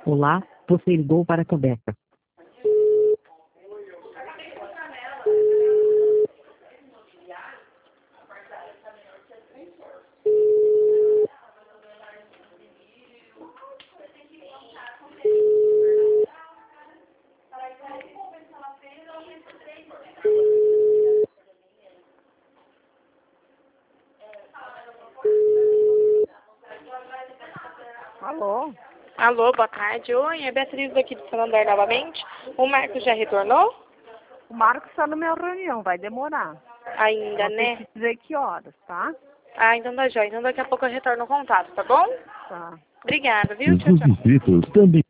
Olá, você ligou para a Cobeca. Alô? Alô, boa tarde. Oi, é Beatriz aqui do Santander novamente. O Marcos já retornou? O Marcos está numa reunião, vai demorar. Ainda, Vou ter né? que dizer que horas, tá? Ah, então tá jóia. Então daqui a pouco eu retorno o contato, tá bom? Tá. Obrigada, viu? Tchau, Os tchau. inscritos também